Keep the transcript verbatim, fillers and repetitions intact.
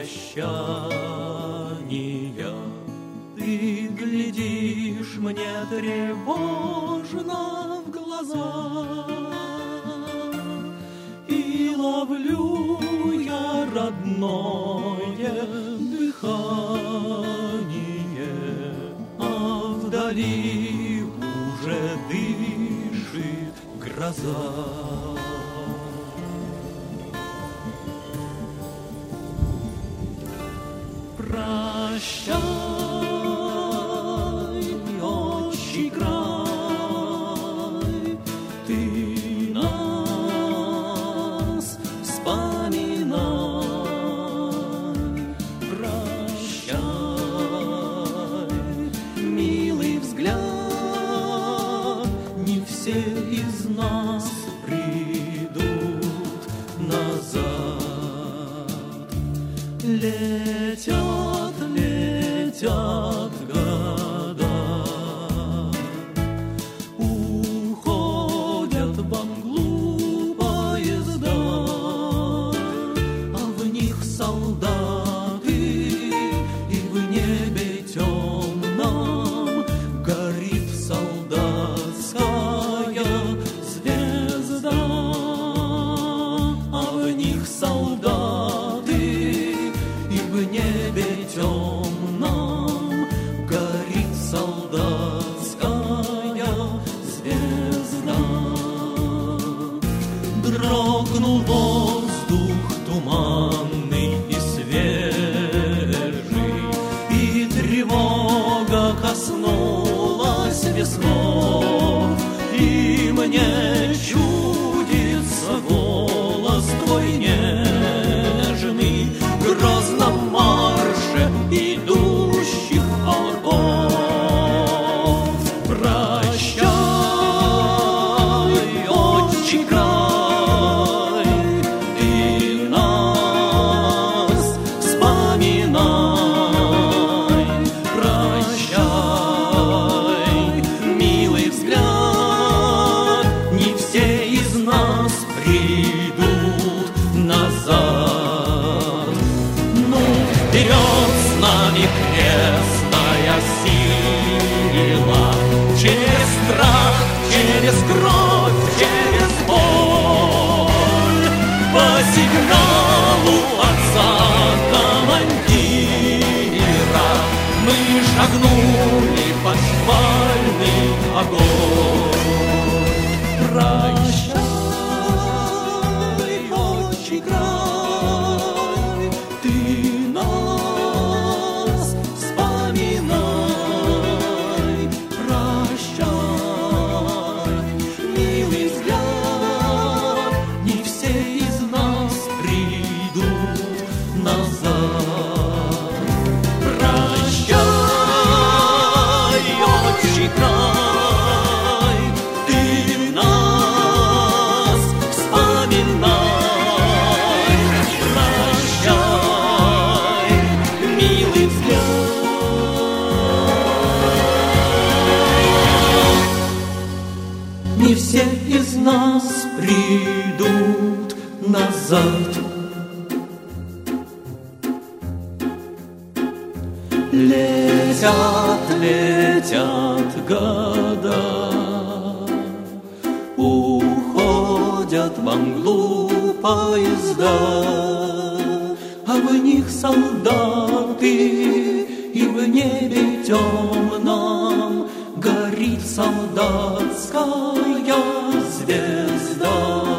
прощания. Ты глядишь мне тревожно в глаза, и ловлю я родное дыхание, а вдали уже дышит гроза. Прощай, отчий край, ты нас вспоминай. Прощай, милый взгляд, не все из нас придут назад. Летят, летят года, уходят во мглу поезда, а в них солдаты, и в небе темном горит солдатская звезда, а в них солдаты, и в небе темном горит солдатская звезда. Дрогнул воздух туманный и свежий, и тревога коснулась весной, и мне чудится голос твой нежный в грозном марше идущих полков. Прощай, отчий край, ты нас вспоминай. Прощай, милый взгляд, не все из нас придут назад. Вперед с нами крестная сила, через страх, через кровь, через боль. По сигналу отца-командира мы шагнули под шквальный огонь. Прощай, отчий край, ты нас вспоминай. Прощай, милый взгляд, не все из нас придут назад. Прощай, отчий край, ты нас вспоминай. Прощай, милый взгляд, не все из нас придут назад. Летят, летят года, уходят во мглу поезда, а в них солдаты, и в небе темном горит солдатская звезда.